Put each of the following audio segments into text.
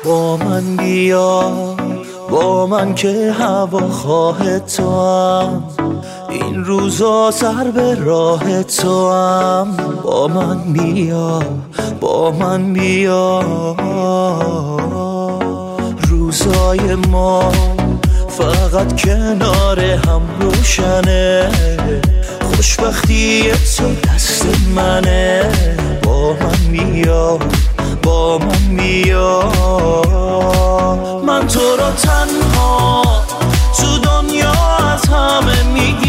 با من بیا، با من که هوا خواه تو هم، این روزا سر به راه تو هم. با من بیا، با من بیا. روزای ما فقط کنار هم روشنه، خوشبختی تو دست منه. با من بیا، با من بیا. من تو رو تنها تو دنیا از همه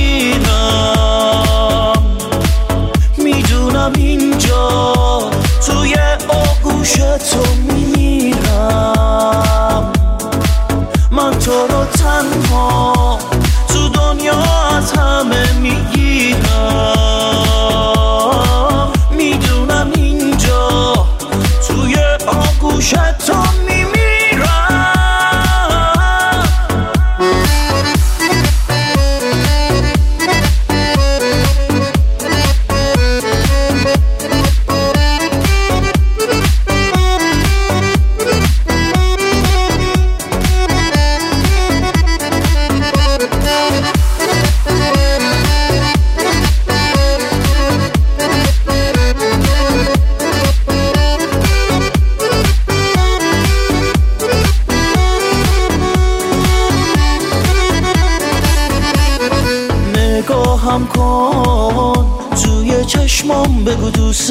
میگیرم، میدونم اینجا توی آغوش تو میمیرم. من تو رو تنها تو دنیا از همه میگیرم، میدونم اینجا توی آغوش تو میمیرم. نگاهم کن توی چشمام، بگو دوست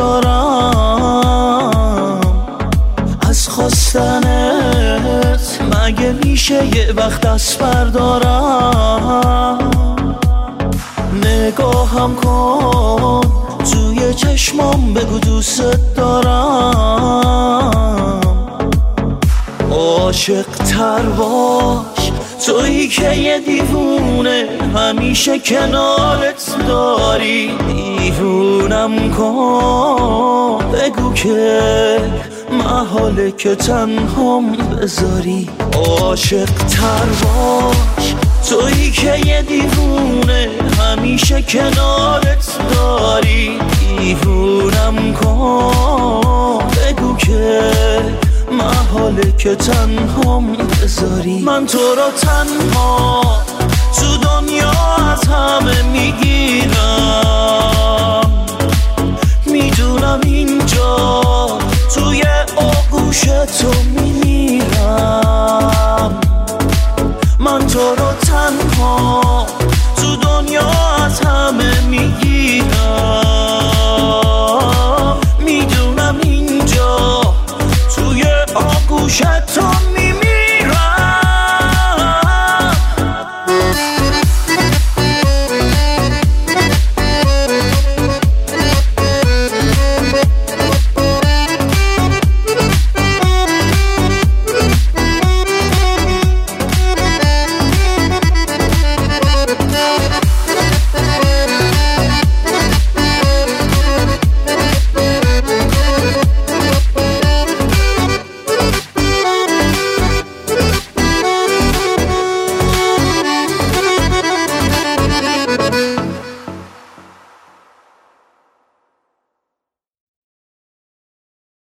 دارم. از خواستنت مگه میشه یه وقت دست بردارم؟ نگاهم کن توی چشمام، بگو دوست دارم. عاشق تر باش تویی که یه دیوونه همیشه کنارت داری. دیوونم کن بگو که محاله که تنهام بذاری. عاشق تر باش تویی که یه دیوونه همیشه کنارت داری. دیوونم کن بگو که محاله که تنهام بذاری. من تو رو تنها تو دنیا از همه میگیرم، میدونم اینجا توی آغوش تو میمیرم. من تو رو تنها تو دنیا از همه میگیرم، میدونم اینجا توی آغوش تو